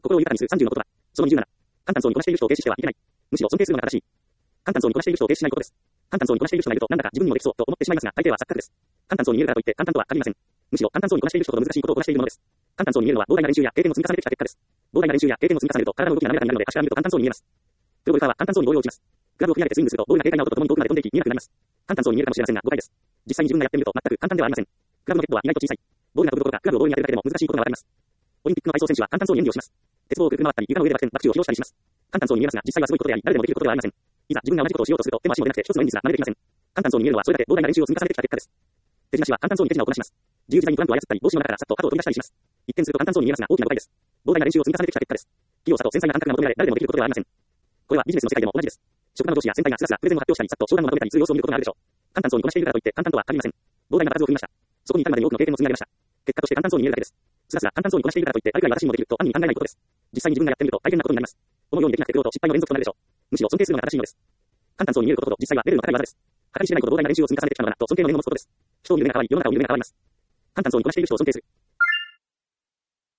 心を豊かにする30の言葉。その27。簡単そうにこなしている人を軽視してはいけない。むしろ尊敬するのが正しい。簡単そうにこなしている人を軽視しないことです。簡単そうにこなしている人がいると、なんだか自分にもできそうと思ってしまいますが、大抵は錯覚です。簡単そうに見えるからといって簡単とは限りません。むしろ簡単そうにこなしている人ほど難しいことをこなしているものです。簡単そうに見えるのは膨大な練習や経験を積み重ねてきた結果です。膨大な練習や経験を積み重ねると体の動きが滑らかになるので、足から見ると簡単そうに見えます。プロゴルファーは簡単そうにボールを打ちます。グラブを振り上げてスイングすると、ボールが軽快な音とともに遠くまで飛んでいき、見えなくなります。簡単そうに見えるかもしれませんが、誤解です。実際に自分がやってみると全く簡単ではありません。グラブのヘッドは意外と小さい。ボールが飛ぶどころか、グラブをボールに当てるだけでも難しいことがわかります。オリンピックの体操選手は簡単そうに演技をします。鉄棒をくるくる回ったり、床の上でバク宙を披露したりします。簡単そうに見えますが、実際はすごいことであり、誰でもできることではありません。いざ自分が同じことをしようとすると、手も足も出なくて一つの演技すら真似できません。簡単そうに見えるのはそれだけ膨大な練習を積み重ねてきた結果です。手品師は簡単そうに手品をこなします。自由自在にトランプを操ったり、帽子の中からさっと鳩を取り出したりします。一見すると簡単そうに見えますが、大きな誤解です。膨大な練習を積み重ねてきた結果です。器用さと繊細な感覚が求められ、誰でもできることではありません。これはビジネスの世界でも同じです。職場の上司や先輩がスラスラプレゼンを発表したり、さっと商談をまとめたりする様子を見ることがあるでしょう。簡単そうにこなしているからといって簡単とは限りません。膨大な場数を踏みました。そこに至るまでに多くの経験を積み上げました。結果として簡単そうに見えるだけです。スラスラ簡単そうにこなしているからといって、あるくらい私にもできると暗に考えないことです。実際に自分がやってみると大変なことになります。このようにできなくて苦労と失敗の連続となるでしょう。むしろ尊敬するのが正しいのです。簡単そうに見えることと実際はレベルの高い技です。計り知れないほど膨大な練習を積み重ねてきたのだなと尊敬の念を持つことです。人を見る目が変わり、世の中を見る目が変わります。簡単そうにこなしている人を尊敬する。